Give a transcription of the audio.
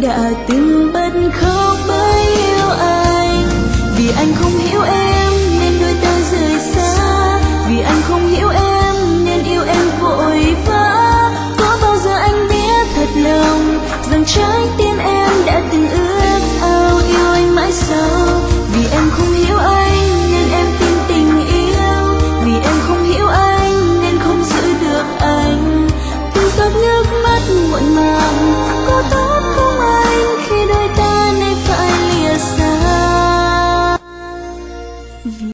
đã từng bật khóc bởi yêu anh. Vì anh không hiểu em nên đôi ta rời xa, vì anh không hiểu em nên yêu em vội vã. Có bao giờ anh biết thật lòng rằng trái tim